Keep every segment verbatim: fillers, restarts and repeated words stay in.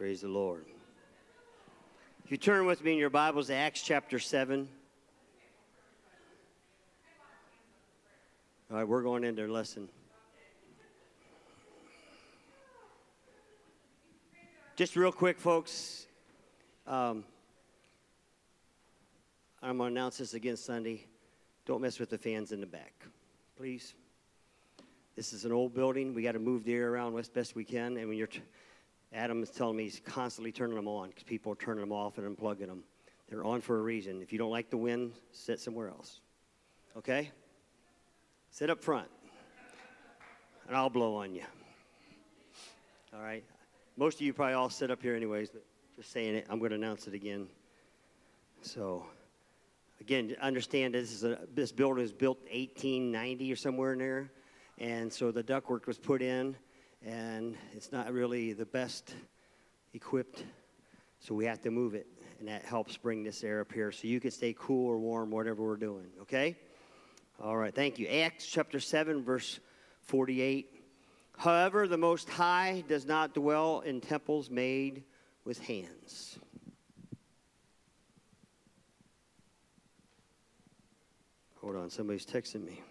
Praise the Lord. If you turn with me in your Bibles to Acts chapter seven. All right, we're going into our lesson. Just real quick, folks. Um, I'm going to announce this again Sunday. Don't mess with the fans in the back, please. This is an old building. We got to move the air around as best we can. And when you're, t- Adam is telling me he's constantly turning them on because people are turning them off and unplugging them. They're on for a reason. If you don't like the wind, sit somewhere else. Okay? Sit up front, and I'll blow on you. All right? Most of you probably all sit up here anyways, but just saying it, I'm going to announce it again. So, again, understand this is a, this building was built eighteen ninety or somewhere in there, and so the ductwork was put in, and it's not really the best equipped, so we have to move it, and that helps bring this air up here so you can stay cool or warm, whatever we're doing, okay? All right, thank you. Acts chapter seven, verse forty-eight. However, the Most High does not dwell in temples made with hands. Hold on, somebody's texting me.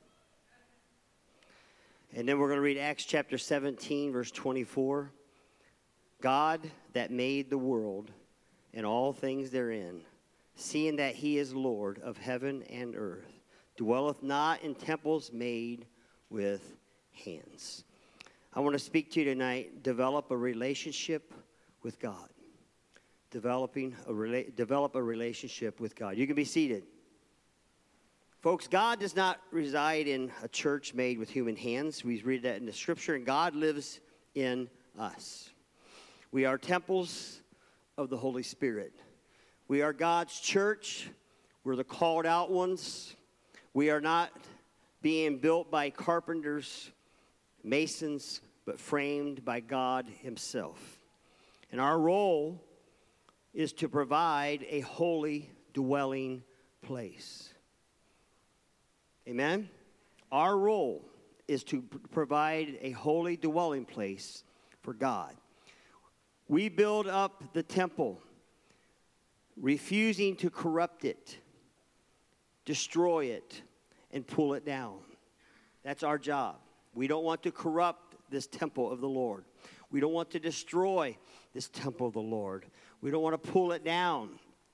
And then we're going to read Acts chapter seventeen, verse twenty-four. God that made the world and all things therein, seeing that he is Lord of heaven and earth, dwelleth not in temples made with hands. I want to speak to you tonight, develop a relationship with God. Developing a rela- develop a relationship with God. You can be seated. Folks, God does not reside in a church made with human hands. We read that in the scripture, and God lives in us. We are temples of the Holy Spirit. We are God's church. We're the called out ones. We are not being built by carpenters, masons, but framed by God himself. And our role is to provide a holy dwelling place. Amen? Our role is to provide a holy dwelling place for God. We build up the temple, refusing to corrupt it, destroy it, and pull it down. That's our job. We don't want to corrupt this temple of the Lord. We don't want to destroy this temple of the Lord. We don't want to pull it down.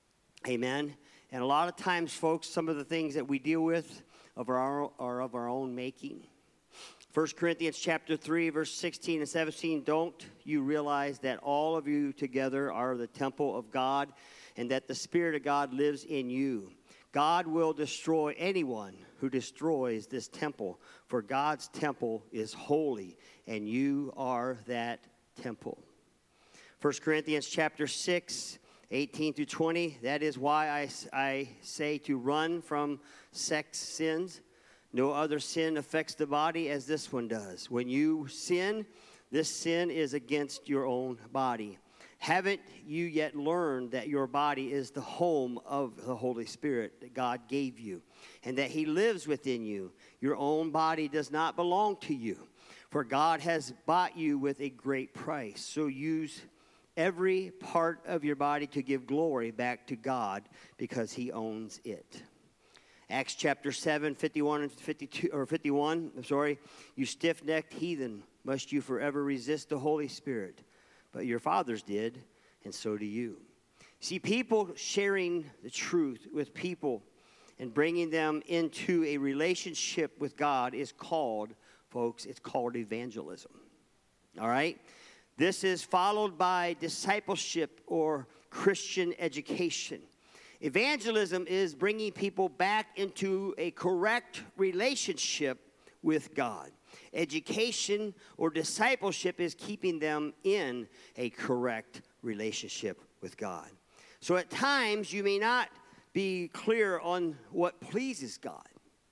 Amen. And a lot of times, folks, some of the things that we deal with of our, are of our own making. First Corinthians chapter three, verse sixteen and seventeen, don't you realize that all of you together are the temple of God, and that the Spirit of God lives in you? God will destroy anyone who destroys this temple, for God's temple is holy, and you are that temple. First Corinthians chapter six, eighteen through twenty, that is why I, I say to run from sex sins. No other sin affects the body as this one does. When you sin, this sin is against your own body. Haven't you yet learned that your body is the home of the Holy Spirit that God gave you, and that he lives within you? Your own body does not belong to you, for God has bought you with a great price. So use every part of your body to give glory back to God, because he owns it. Acts chapter seven, fifty-one and fifty-two, or fifty-one, I'm sorry. You stiff-necked heathen, must you forever resist the Holy Spirit? But your fathers did, and so do you. See, people sharing the truth with people and bringing them into a relationship with God is called, folks, it's called evangelism. All right? This is followed by discipleship or Christian education. Evangelism is bringing people back into a correct relationship with God. Education or discipleship is keeping them in a correct relationship with God. So at times, you may not be clear on what pleases God.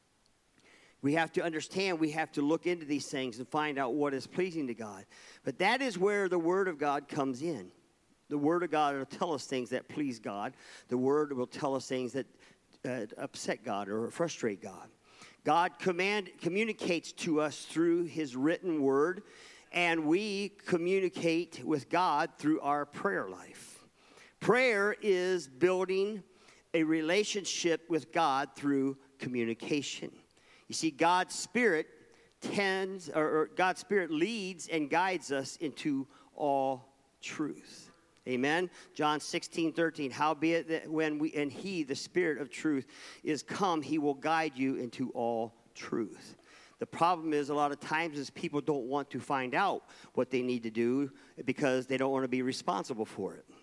We have to understand, we have to look into these things and find out what is pleasing to God. But that is where the Word of God comes in. The Word of God will tell us things that please God. The Word will tell us things that uh, upset God or frustrate God. God command, communicates to us through his written word, And we communicate with God through our prayer life. Prayer is building a relationship with God through communication. You see, God's Spirit tends, or, or God's Spirit leads and guides us into all truth. Amen. John sixteen, thirteen. Howbeit that when we and he, the Spirit of truth, is come, he will guide you into all truth. The problem is a lot of times is people don't want to find out what they need to do because they don't want to be responsible for it.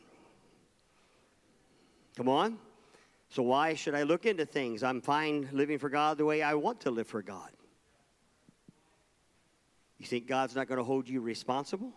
Come on. So why should I look into things? I'm fine living for God the way I want to live for God. You think God's not going to hold you responsible?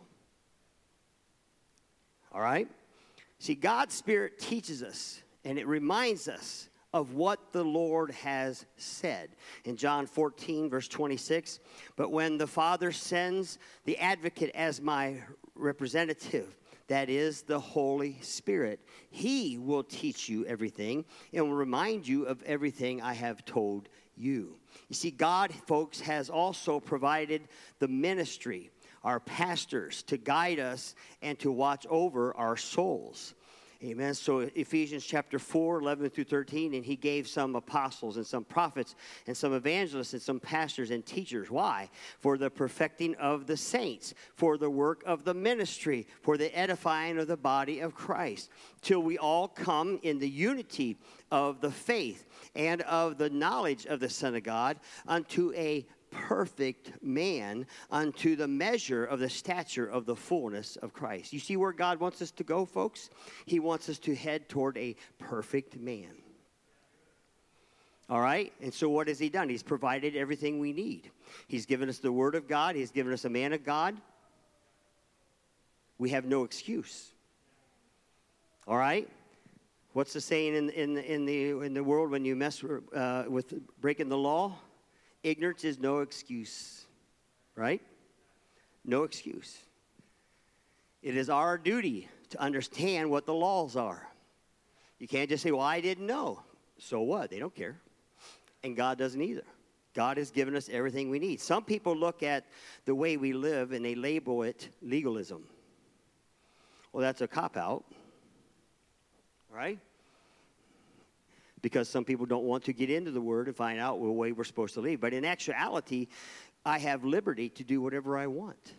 All right? See, God's Spirit teaches us, and it reminds us of what the Lord has said. In John fourteen, verse twenty-six, but when the Father sends the advocate as my representative, that is the Holy Spirit, he will teach you everything and will remind you of everything I have told you. You see, God, folks, has also provided the ministry, our pastors, to guide us and to watch over our souls. Amen. So Ephesians chapter four, eleven through thirteen, and he gave some apostles and some prophets and some evangelists and some pastors and teachers. Why? For the perfecting of the saints, for the work of the ministry, for the edifying of the body of Christ, till we all come in the unity of the faith and of the knowledge of the Son of God unto a perfect man, unto the measure of the stature of the fullness of Christ. You see where God wants us to go, folks? He wants us to head toward a perfect man. All right? And so what has he done? He's provided everything we need. He's given us the Word of God. He's given us a man of God. We have no excuse. All right? What's the saying in, in, in, the, in the world when you mess uh, with breaking the law? Ignorance is no excuse, right? No excuse. It is our duty to understand what the laws are. You can't just say, well, I didn't know. So what? They don't care. And God doesn't either. God has given us everything we need. Some people look at the way we live and they label it legalism. Well, that's a cop-out, right? Because some people don't want to get into the Word and find out the way we're supposed to live. But in actuality, I have liberty to do whatever I want.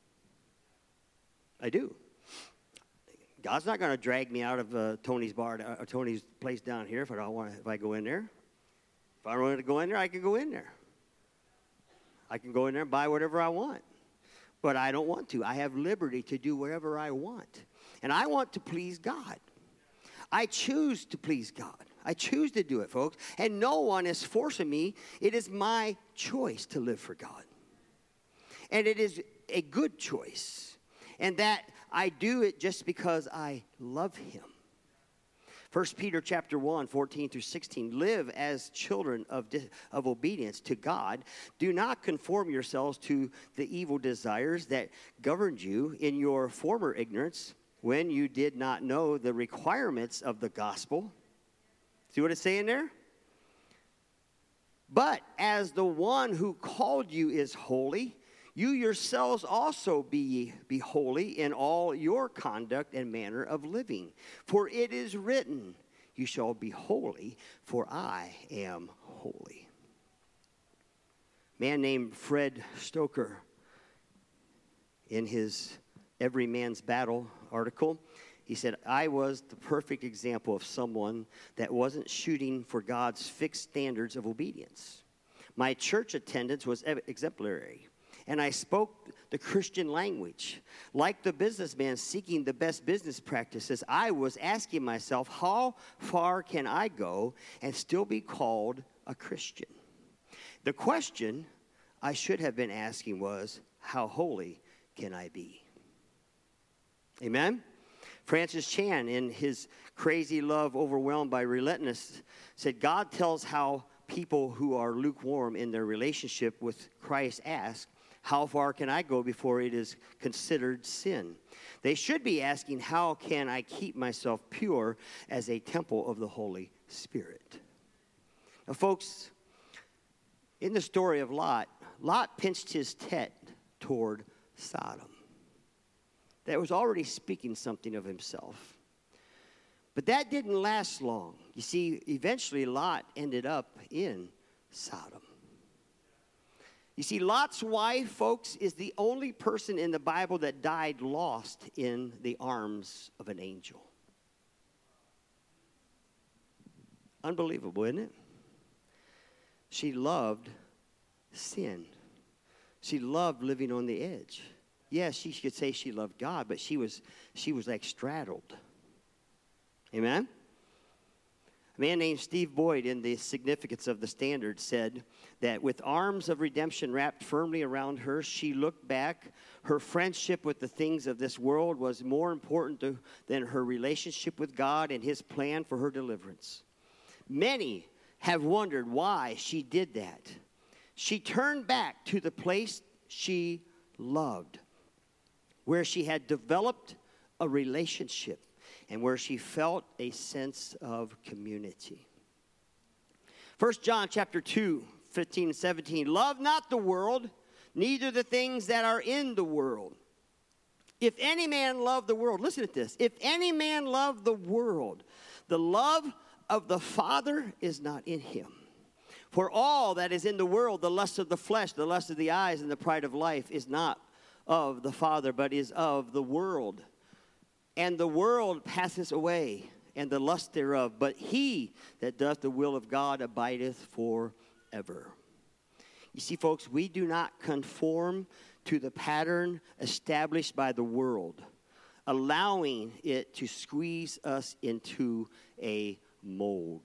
I do. God's not going to drag me out of uh, Tony's bar, uh, Tony's place down here if I don't want. If I go in there, if I don't want to go in there, I can go in there. I can go in there and buy whatever I want. But I don't want to. I have liberty to do whatever I want, and I want to please God. I choose to please God. I choose to do it, folks. And no one is forcing me. It is my choice to live for God. And it is a good choice. And that I do it just because I love him. First Peter chapter one, fourteen through sixteen. Live as children of, of obedience to God. Do not conform yourselves to the evil desires that governed you in your former ignorance, when you did not know the requirements of the gospel. See what it's saying there? But as the one who called you is holy, you yourselves also be, be holy in all your conduct and manner of living. For it is written, you shall be holy, for I am holy. A man named Fred Stoker, in his Every Man's Battle article, he said, I was the perfect example of someone that wasn't shooting for God's fixed standards of obedience. My church attendance was exemplary, and I spoke the Christian language. Like the businessman seeking the best business practices, I was asking myself, how far can I go and still be called a Christian? The question I should have been asking was, how holy can I be? Amen? Francis Chan, in his Crazy Love Overwhelmed by Relentlessness, said, God tells how people who are lukewarm in their relationship with Christ ask, how far can I go before it is considered sin? They should be asking, how can I keep myself pure as a temple of the Holy Spirit? Now, folks, in the story of Lot, Lot pinched his tent toward Sodom. That was already speaking something of himself. But that didn't last long. You see, eventually Lot ended up in Sodom. You see, Lot's wife, folks, is the only person in the Bible that died lost in the arms of an angel. Unbelievable, isn't it? She loved sin. She loved living on the edge. Yes, she could say she loved God, but she was she was like straddled. Amen? A man named Steve Boyd, in The Significance of the Standard, said that with arms of redemption wrapped firmly around her, she looked back. Her friendship with the things of this world was more important to, than her relationship with God and his plan for her deliverance. Many have wondered why she did that. She turned back to the place she loved, where she had developed a relationship and where she felt a sense of community. First John chapter two, fifteen and seventeen. Love not the world, neither the things that are in the world. If any man love the world, listen to this. If any man love the world, the love of the Father is not in him. For all that is in the world, the lust of the flesh, the lust of the eyes, and the pride of life, is not of the Father, but is of the world. And the world passeth away, and the lust thereof. But he that doth the will of God abideth forever. You see, folks, we do not conform to the pattern established by the world, allowing it to squeeze us into a mold.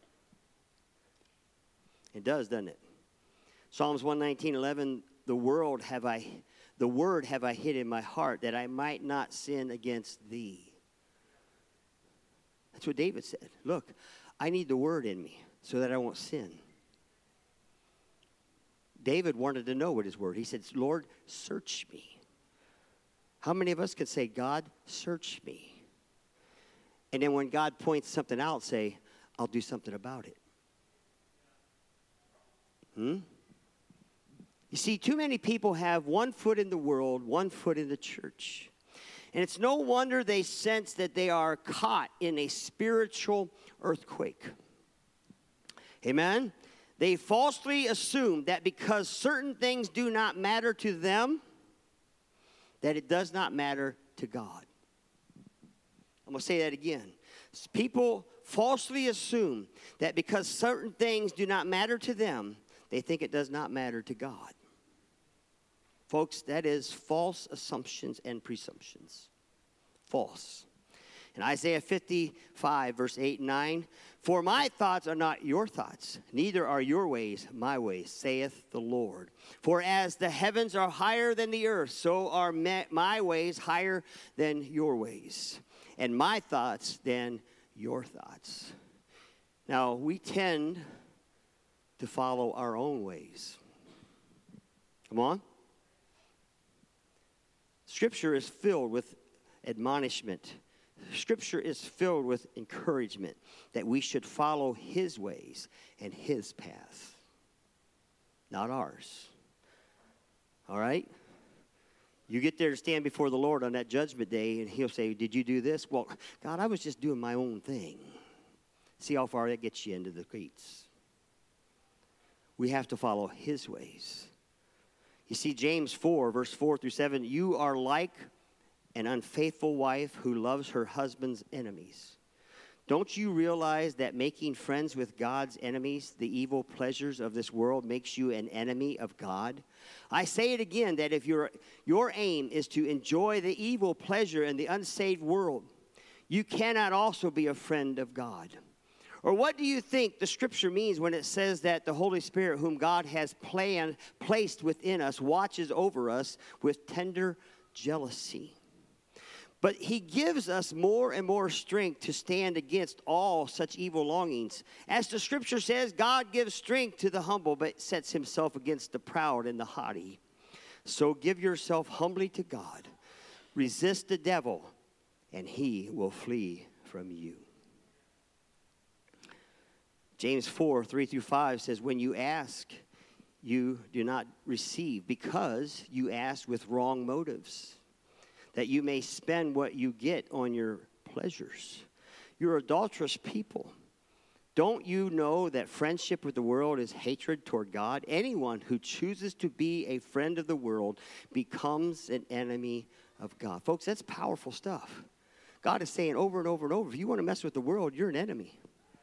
It does, doesn't it? Psalms one nineteen, eleven, the world have I, the word have I hid in my heart, that I might not sin against thee. That's what David said. Look, I need the word in me so that I won't sin. David wanted to know what his word. He said, Lord, search me. How many of us could say, God, search me? And then when God points something out, say, I'll do something about it. Hmm? You see, too many people have one foot in the world, one foot in the church. And it's no wonder they sense that they are caught in a spiritual earthquake. Amen? They falsely assume that because certain things do not matter to them, that it does not matter to God. I'm going to say that again. People falsely assume that because certain things do not matter to them, they think it does not matter to God. Folks, that is false assumptions and presumptions. False. In Isaiah fifty-five, verse eight and nine, for my thoughts are not your thoughts, neither are your ways my ways, saith the Lord. For as the heavens are higher than the earth, so are my ways higher than your ways, and my thoughts than your thoughts. Now, we tend to follow our own ways. Come on. Scripture is filled with admonishment. Scripture is filled with encouragement that we should follow his ways and his path, not ours. All right? You get there to stand before the Lord on that judgment day, and he'll say, did you do this? Well, God, I was just doing my own thing. See how far that gets you into the gates. We have to follow his ways. You see, James four, verse four through seven, you are like an unfaithful wife who loves her husband's enemies. Don't you realize that making friends with God's enemies, the evil pleasures of this world, makes you an enemy of God? I say it again, that if your, your aim is to enjoy the evil pleasure in the unsaved world, you cannot also be a friend of God. Or what do you think the scripture means when it says that the Holy Spirit, whom God has planned, placed within us, watches over us with tender jealousy? But he gives us more and more strength to stand against all such evil longings. As the scripture says, God gives strength to the humble, but sets himself against the proud and the haughty. So give yourself humbly to God. Resist the devil, and he will flee from you. James four, three through five says, when you ask, you do not receive, because you ask with wrong motives, that you may spend what you get on your pleasures. You're adulterous people. Don't you know that friendship with the world is hatred toward God? Anyone who chooses to be a friend of the world becomes an enemy of God. Folks, that's powerful stuff. God is saying over and over and over, if you want to mess with the world, you're an enemy.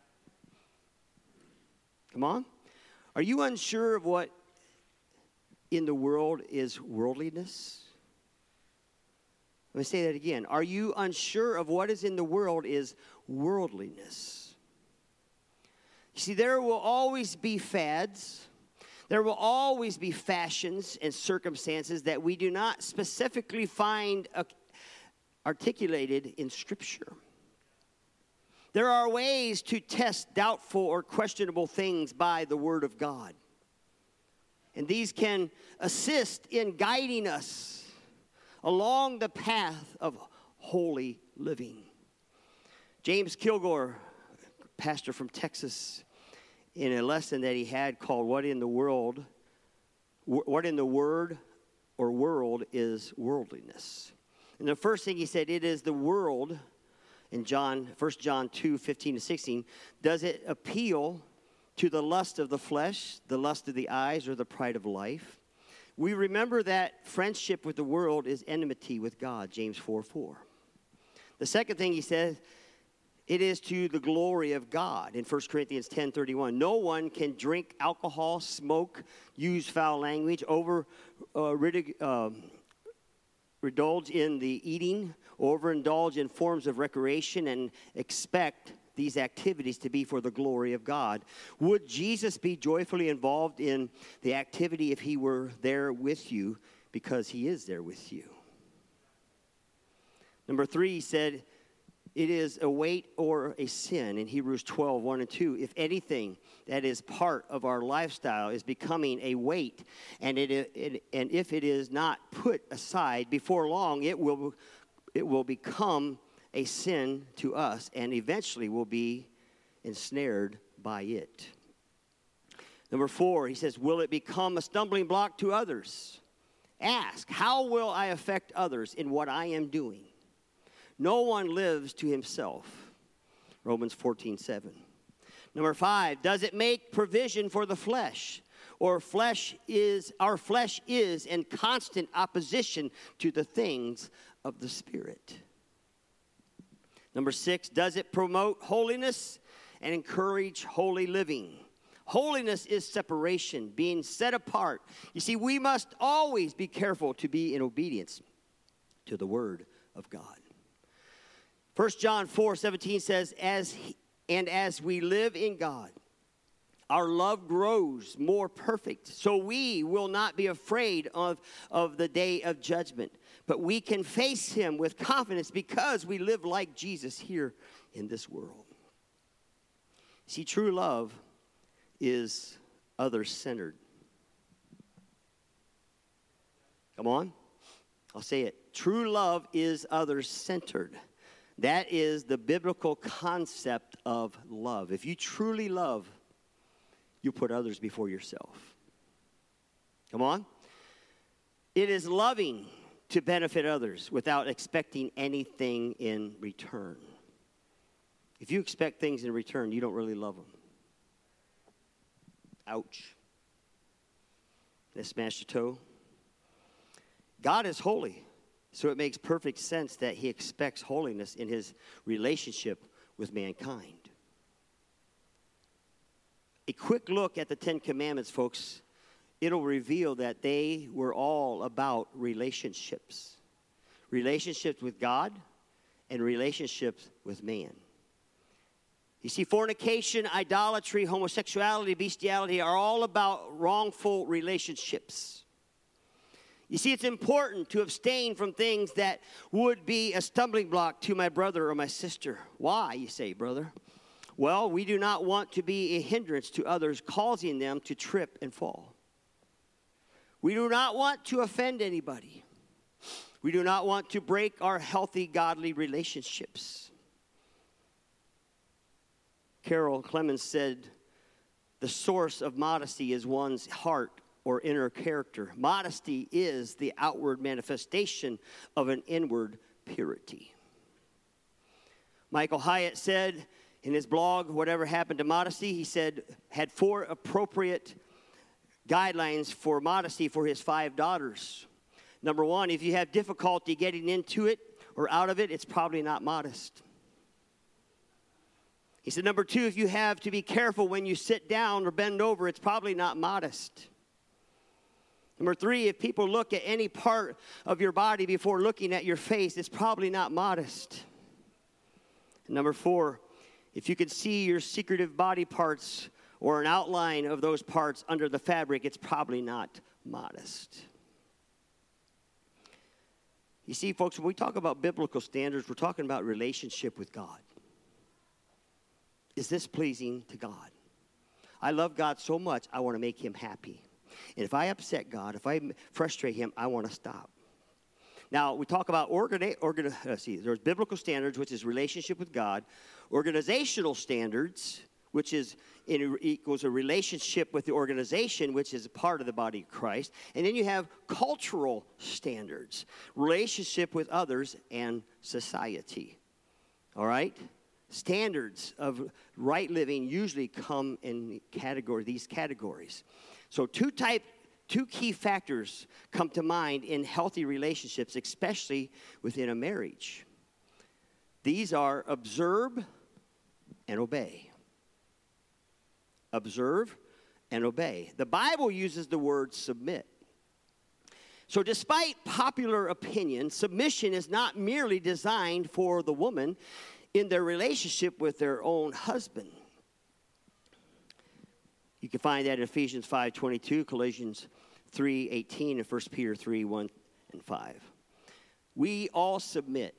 Come on. Are you unsure of what in the world is worldliness? Let me say that again. Are you unsure of what is in the world is worldliness? You see, there will always be fads. There will always be fashions and circumstances that we do not specifically find articulated in Scripture. There are ways to test doubtful or questionable things by the Word of God. And these can assist in guiding us along the path of holy living. James Kilgore, pastor from Texas, in a lesson that he had called What in the World, What in the Word or World is Worldliness. And the first thing he said, it is the world. In John, First John two, fifteen to sixteen, does it appeal to the lust of the flesh, the lust of the eyes, or the pride of life? We remember that friendship with the world is enmity with God, James four four. The second thing he says, it is to the glory of God in First Corinthians ten thirty-one. No one can drink alcohol, smoke, use foul language, over uh, ridic- uh, indulge in the eating, overindulge in forms of recreation, and expect these activities to be for the glory of God. Would Jesus be joyfully involved in the activity if he were there with you? Because he is there with you. Number three, he said, it is a weight or a sin in Hebrews twelve, one and two. If anything that is part of our lifestyle is becoming a weight, and it, it and if it is not put aside, before long it will it will become a sin to us, and eventually will be ensnared by it. Number four, he says, will it become a stumbling block to others? Ask, how will I affect others in what I am doing? No one lives to himself. Romans fourteen seven. Number five, does it make provision for the flesh? Or flesh is our flesh is in constant opposition to the things of the Spirit. Number six, does it promote holiness and encourage holy living? Holiness is separation, being set apart. You see, we must always be careful to be in obedience to the Word of God. First John four seventeen says, as he, and as we live in God, our love grows more perfect. So we will not be afraid of, of the day of judgment, but we can face him with confidence because we live like Jesus here in this world. See, true love is other-centered. Come on. I'll say it. True love is other-centered. That is the biblical concept of love. If you truly love, you put others before yourself. Come on. It is loving to benefit others without expecting anything in return. If you expect things in return, you don't really love them. Ouch. That smashed a toe. God is holy. So it makes perfect sense that he expects holiness in his relationship with mankind. A quick look at the Ten Commandments, folks, it'll reveal that they were all about relationships. Relationships with God and relationships with man. You see, fornication, idolatry, homosexuality, bestiality are all about wrongful relationships. You see, it's important to abstain from things that would be a stumbling block to my brother or my sister. Why, you say, brother? Well, we do not want to be a hindrance to others, causing them to trip and fall. We do not want to offend anybody. We do not want to break our healthy, godly relationships. Carol Clemens said, the source of modesty is one's heart or inner character. Modesty is the outward manifestation of an inward purity. Michael Hyatt said in his blog, Whatever Happened to Modesty, he said, had four appropriate guidelines for modesty for his five daughters. Number one, if you have difficulty getting into it or out of it, it's probably not modest. He said, number two, if you have to be careful when you sit down or bend over, it's probably not modest. Number three, if people look at any part of your body before looking at your face, it's probably not modest. And number four, if you could see your secretive body parts or an outline of those parts under the fabric, it's probably not modest. You see, folks, when we talk about biblical standards, we're talking about relationship with God. Is this pleasing to God? I love God so much, I want to make him happy. And if I upset God, if I frustrate him, I want to stop. Now, we talk about, organi- organi- let's see, there's biblical standards, which is relationship with God. Organizational standards, which is in, equals a relationship with the organization, which is a part of the body of Christ. And then you have cultural standards, relationship with others and society. All right? Standards of right living usually come in category, these categories. So two type, two key factors come to mind in healthy relationships, especially within a marriage. These are observe and obey. Observe and obey. The Bible uses the word submit. So despite popular opinion, submission is not merely designed for the woman in their relationship with their own husband. You can find that in Ephesians five twenty-two, Colossians three eighteen, and First Peter three one and five. We all submit.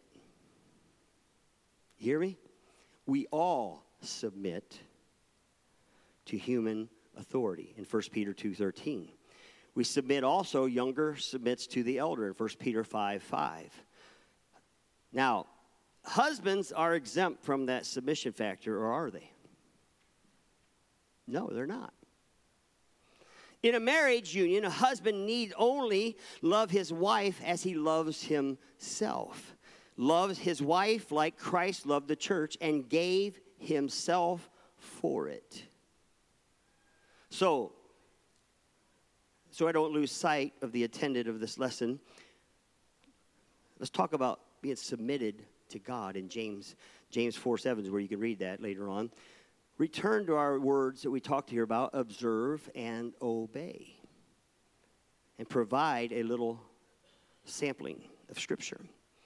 You hear me? We all submit to human authority in First Peter two thirteen. We submit also, younger submits to the elder in First Peter five five. Now, husbands are exempt from that submission factor, or are they? No, they're not. In a marriage union, a husband need only love his wife as he loves himself. Loves his wife like Christ loved the church and gave himself for it. So, so I don't lose sight of the intended of this lesson, let's talk about being submitted to God in James, James four seven is where you can read that later on. Return to our words that we talked here about, observe and obey, and provide a little sampling of Scripture.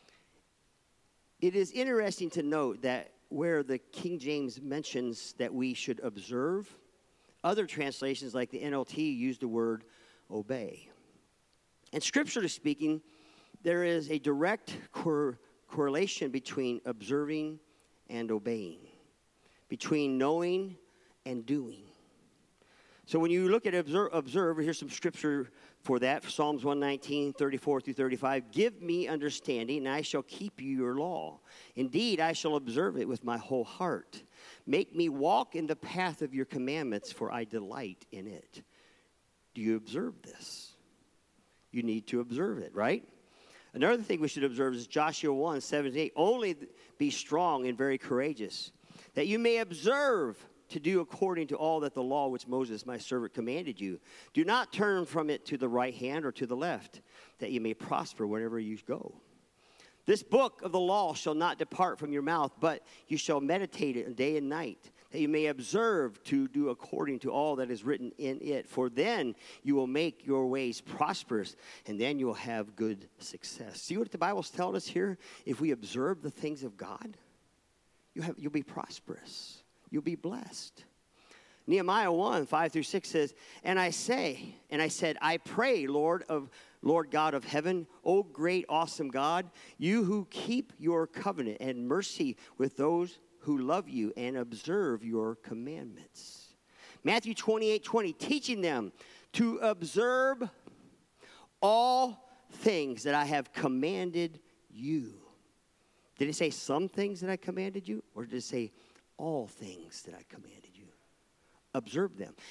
It is interesting to note that where the King James mentions that we should observe, other translations like the N L T use the word obey. And scripturally speaking, there is a direct cor- correlation between observing and obeying, between knowing and doing. So when you look at observe, observe, here's some scripture for that. Psalms one nineteen, thirty-four through thirty-five. Give me understanding, and I shall keep you your law. Indeed, I shall observe it with my whole heart. Make me walk in the path of your commandments, for I delight in it. Do you observe this? You need to observe it, right? Another thing we should observe is Joshua one, seven and eight. Only be strong and very courageous, that you may observe to do according to all that the law which Moses my servant commanded you. Do not turn from it to the right hand or to the left, that you may prosper wherever you go. This book of the law shall not depart from your mouth, but you shall meditate it day and night, that you may observe to do according to all that is written in it. For then you will make your ways prosperous, and then you will have good success. See what the Bible's telling us here? If we observe the things of God, you have, you'll be prosperous. You'll be blessed. Nehemiah one, five through six says, And I say, and I said, I pray, Lord of Lord God of heaven, O great, awesome God, you who keep your covenant and mercy with those who love you and observe your commandments. Matthew twenty-eight twenty, teaching them to observe all things that I have commanded you. Did it say some things that I commanded you? Or did it say all things that I commanded you? Observe them.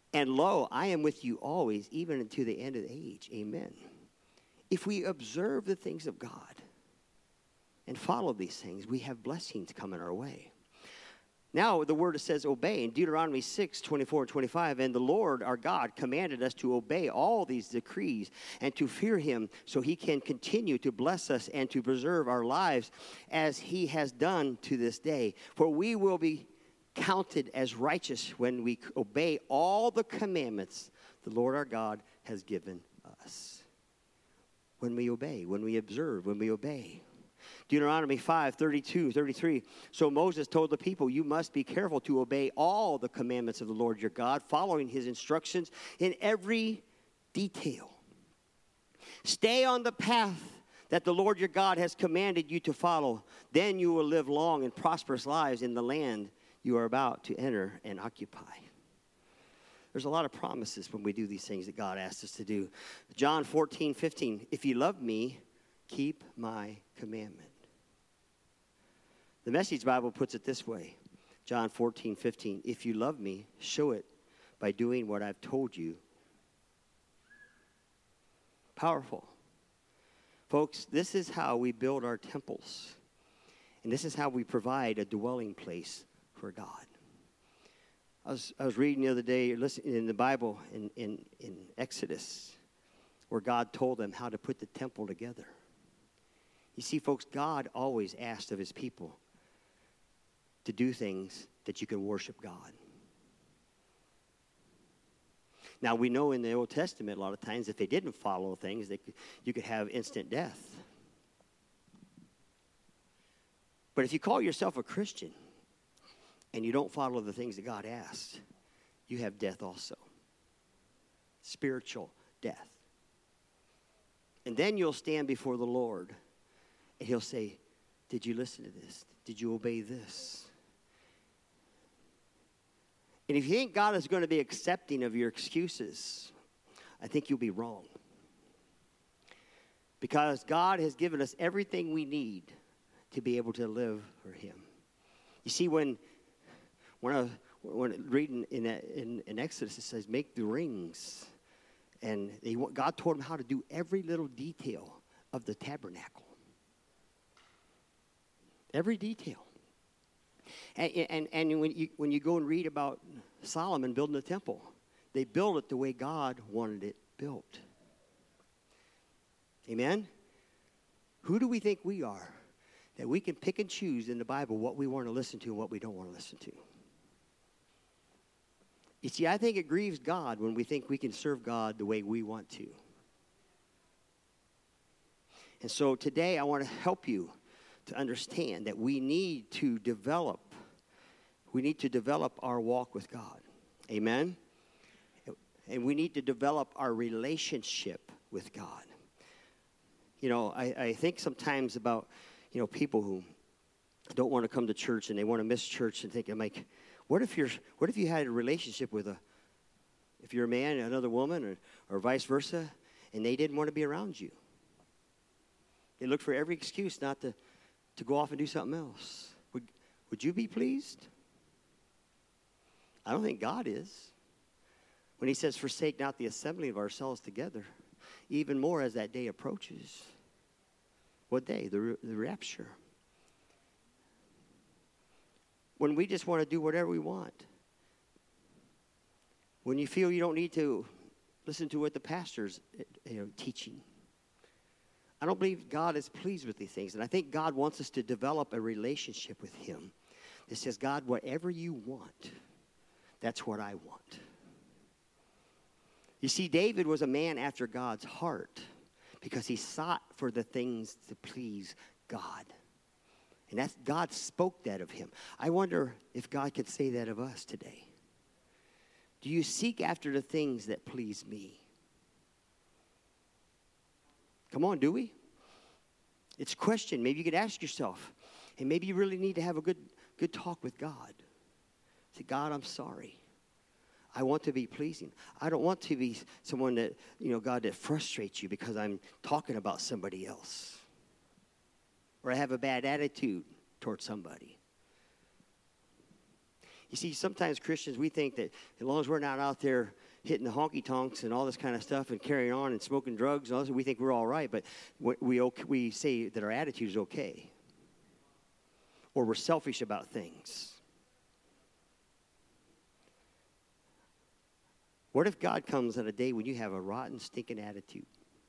And lo, I am with you always, even unto the end of the age. Amen. If we observe the things of God and follow these things, we have blessings coming our way. Now, the word says obey. In Deuteronomy six, twenty-four and twenty-five, and the Lord our God commanded us to obey all these decrees and to fear him so he can continue to bless us and to preserve our lives as he has done to this day. For we will be counted as righteous when we obey all the commandments the Lord our God has given us. When we obey, when we observe, when we obey. Deuteronomy five, thirty-two, thirty-three. So Moses told the people, you must be careful to obey all the commandments of the Lord your God, following his instructions in every detail. Stay on the path that the Lord your God has commanded you to follow. Then you will live long and prosperous lives in the land you are about to enter and occupy. There's a lot of promises when we do these things that God asks us to do. John fourteen, fifteen. If you love me, keep my commandment. The Message Bible puts it this way. John fourteen, fifteen. If you love me, show it by doing what I've told you. Powerful. Folks, this is how we build our temples. And this is how we provide a dwelling place for God. I was, I was reading the other day, listening in the Bible in, in, in Exodus, where God told them how to put the temple together. You see, folks, God always asked of his people to do things that you can worship God. Now, we know in the Old Testament, a lot of times, if they didn't follow things, they could, you could have instant death. But if you call yourself a Christian and you don't follow the things that God asked, you have death also. Spiritual death. And then you'll stand before the Lord and he'll say, did you listen to this? Did you obey this? And if you think God is going to be accepting of your excuses, I think you'll be wrong. Because God has given us everything we need to be able to live for him. You see, when when I was when reading in, in, in Exodus, it says, make the rings. And they, God told them how to do every little detail of the tabernacle. Every detail. And, and, and when, you, when you go and read about Solomon building the temple, they built it the way God wanted it built. Amen? Who do we think we are that we can pick and choose in the Bible what we want to listen to and what we don't want to listen to? You see, I think it grieves God when we think we can serve God the way we want to. And so today I want to help you to understand that we need to develop, we need to develop our walk with God. Amen? And we need to develop our relationship with God. You know, I, I think sometimes about, you know, people who don't want to come to church and they want to miss church and think, I'm like, what if you're, what if you had a relationship with a, if you're a man and another woman or, or vice versa, and they didn't want to be around you? They look for every excuse not to, to go off and do something else. Would, would you be pleased? I don't think God is. When he says, forsake not the assembly of ourselves together, even more as that day approaches. What day? The, the rapture. When we just want to do whatever we want. When you feel you don't need to listen to what the pastor's, you know, teaching. I don't believe God is pleased with these things. And I think God wants us to develop a relationship with him that says, God, whatever you want, that's what I want. You see, David was a man after God's heart because he sought for the things to please God. And that's, God spoke that of him. I wonder if God could say that of us today. Do you seek after the things that please me? Come on, do we? It's a question. Maybe you could ask yourself. And maybe you really need to have a good, good talk with God. Say, God, I'm sorry. I want to be pleasing. I don't want to be someone that, you know, God, that frustrates you because I'm talking about somebody else. Or I have a bad attitude towards somebody. You see, sometimes Christians, we think that as long as we're not out there hitting the honky-tonks and all this kind of stuff and carrying on and smoking drugs and all this, we think we're all right. But we, we, we say that our attitude is okay. Or we're selfish about things. What if God comes on a day when you have a rotten, stinking attitude?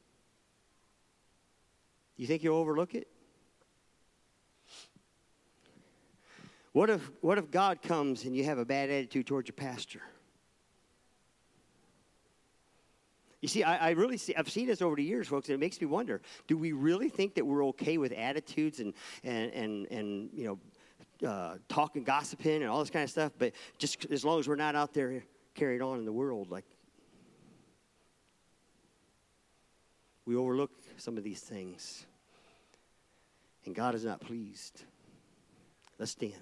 You think you'll overlook it? What if, what if God comes and you have a bad attitude towards your pastor? You see, I, I really see, I've seen this over the years, folks, and it makes me wonder, do we really think that we're okay with attitudes and, and, and, and you know, uh, talking, gossiping, and all this kind of stuff, but just as long as we're not out there carried on in the world, like, we overlook some of these things, and God is not pleased. Let's stand.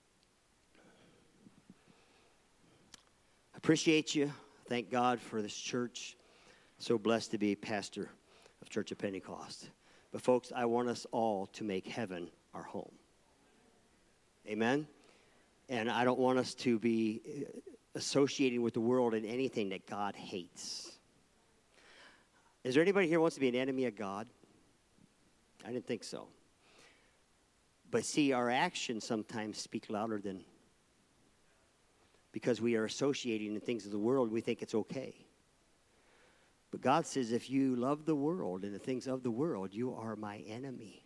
I appreciate you. Thank God for this church. So blessed to be a pastor of Church of Pentecost. But folks, I want us all to make heaven our home. Amen? And I don't want us to be associating with the world in anything that God hates. Is there anybody here who wants to be an enemy of God? I didn't think so. But see, our actions sometimes speak louder than, because we are associating the things of the world, we think it's okay. But God says, if you love the world and the things of the world, you are my enemy.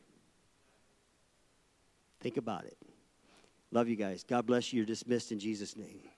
Think about it. Love you guys. God bless you. You're dismissed in Jesus' name.